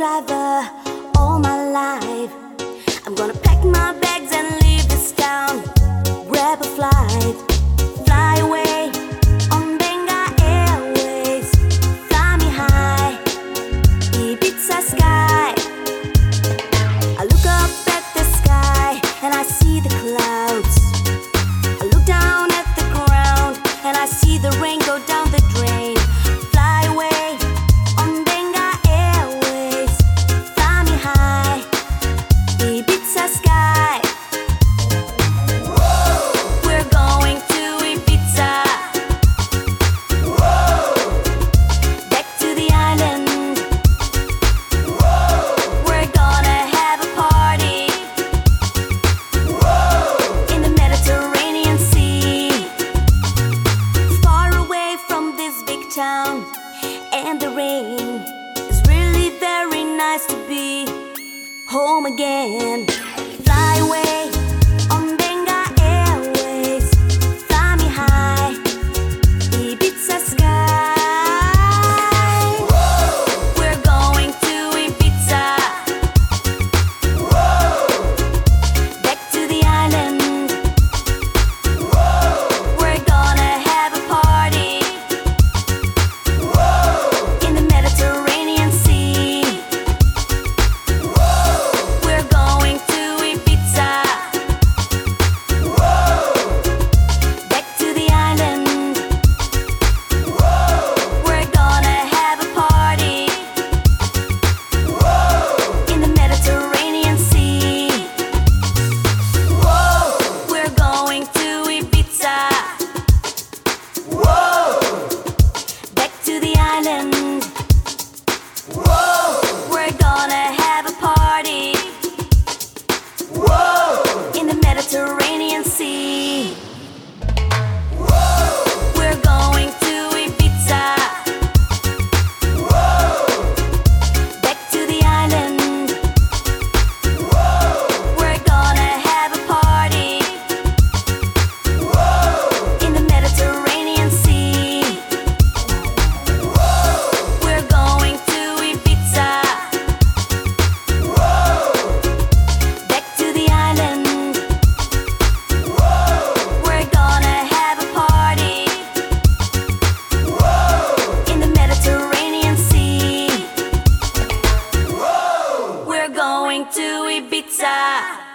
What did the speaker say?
driver all my life. I'm gonna pack my bags and leave this town, grab a flight, fly away on Benga Airways. Fly me high, Ibiza sky. I look up at the sky and I see the clouds. I look down at the ground and I see the rain go down the drain. Fly away on Benga Airways. Fly me high, Ibiza sky. Whoa. We're going to Ibiza. Whoa. Back to the island. Whoa. We're gonna have a party. Whoa. In the Mediterranean Sea. Far away from this big town and the rain. It's really very nice to be home again. Fly away on Benga Airways. Fly me high, Ibiza sky. Whoa. We're going to Ibiza. Whoa. Back to the island. Whoa. We're gonna have a party. Whoa. In the Mediterranean Sea. Whoa. We're going to Ibiza. Whoa. Back to the island. Whoa. We're gonna have a party. Whoa. In the Mediterranean Sea. Whoa. We're going to Ibiza. Whoa. Back to the island. Whoa. We're gonna have a party. Whoa. In the Mediterranean Sea. Whoa. We're going to Ibiza. Whoa. Back to the island. Whoa. We're gonna have a party. Whoa. In the Mediterranean Sea. Whoa. We're going to Ibiza. Whoa. Back to the island. Whoa. We're gonna have a party. Whoa. In the Mediterranean Sea. Whoa. We're going to Ibiza.